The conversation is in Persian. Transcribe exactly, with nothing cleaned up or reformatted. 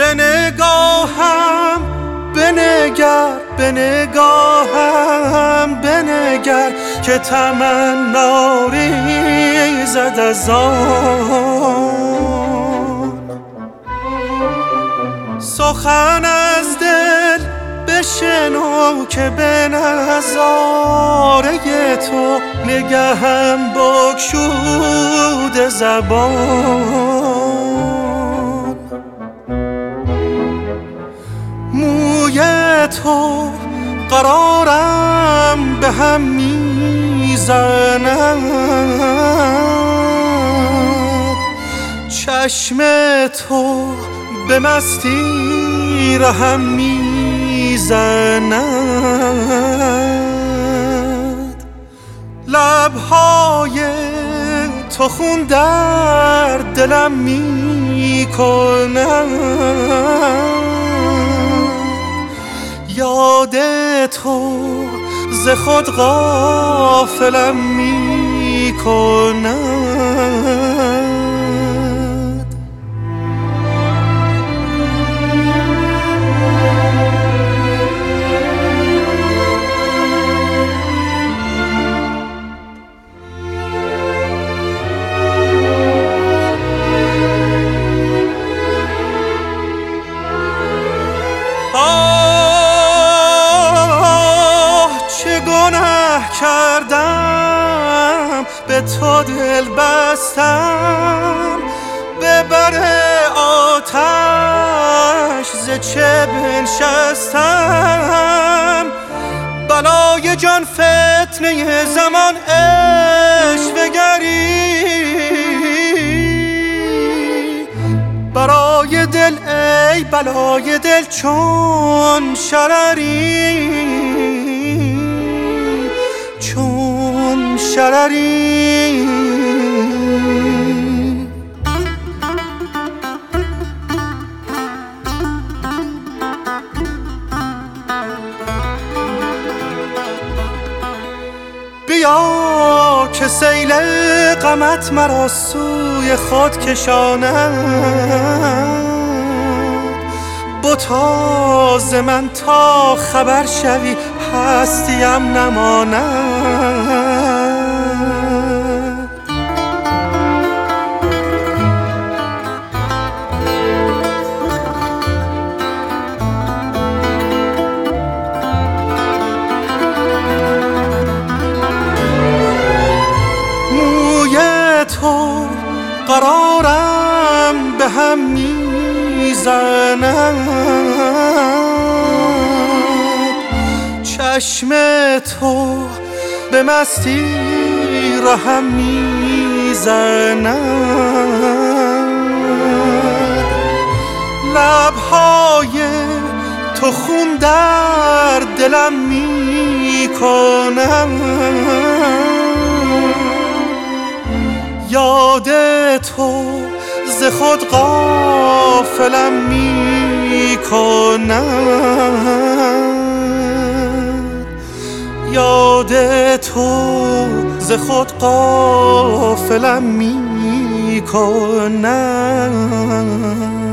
به نگاهم بنگر، به نگاهم بنگر که تمنا ریزد از آن. سخن از دل بشنو که به نظاره تو نگهم بگشوده زبان. موی تو قرارم به هم میزند، چشم تو به مستی رهم میزند. لبهای تو خون در دلم میکند، یاد تو ز خود غافلم میکند. کردم به تو دل بستم، به بر آتش ز چه بنشستم. بلای جان فتنه زمان عشوه گری، برای دل ای بلای دل چون شرری، چون شرری. بیا که سیل غمت مرا سوی خود کشاند، بتا ز من تا خبر شوی هستیم نماند. موی تو قرارم به هم میزند، چشم تو به مستی رهم میزند. لبهای تو خون در دلم میکند، یاد تو ز خود غافلم میکند، یاد تو ز خود غافلم میکند.